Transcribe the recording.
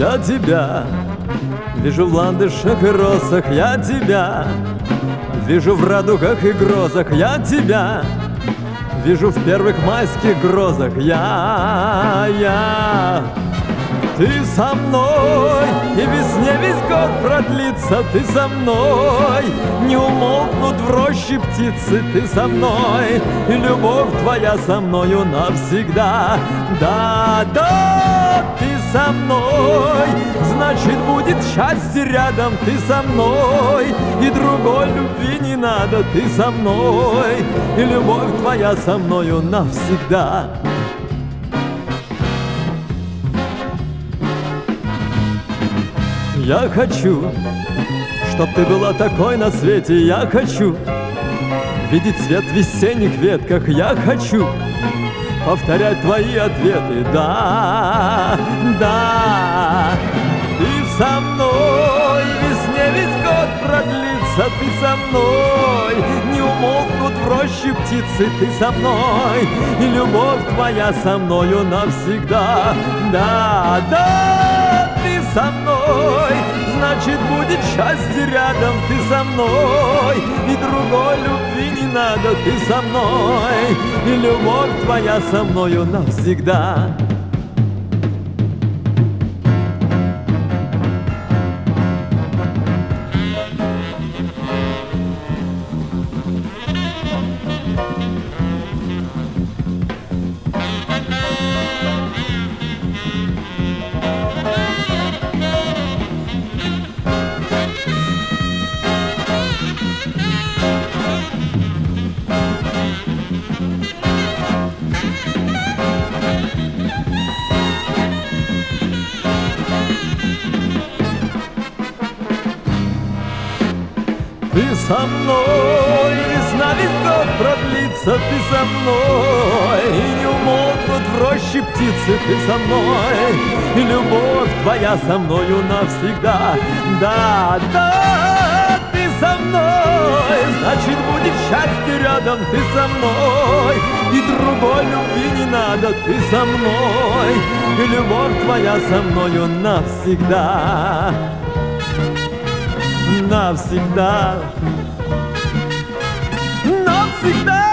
я тебя вижу в ландышах и росах, я тебя вижу в радугах и грозах, я тебя вижу в первых майских грозах, я. Ты со мной, и весне весь год продлится, ты со мной, не умолкнут в роще птицы, ты со мной, и любовь твоя со мною навсегда. Да, да, ты со мной, значит будет счастье рядом, ты со мной, и другой любви не надо, ты со мной, и любовь твоя со мною навсегда. Я хочу, чтоб ты была такой на свете. Я хочу видеть свет в весенних ветках. Я хочу повторять твои ответы. Да, да, ты со мной, весне весь год продлится. Ты со мной, не умолкнут в роще птицы. Ты со мной, и любовь твоя со мною навсегда. Да, да, ты со мной, значит будет счастье рядом, ты со мной, и другой любви не надо, ты со мной, и любовь твоя со мною навсегда. Ты со мной, весна весь год продлится, ты со мной, и не умолкнут в роще птицы, ты со мной, и любовь твоя со мною навсегда. Да, да, ты со мной, значит будет счастье рядом, ты со мной, и другой любви не надо, ты со мной, и любовь твоя со мною навсегда. Навсегда, навсегда.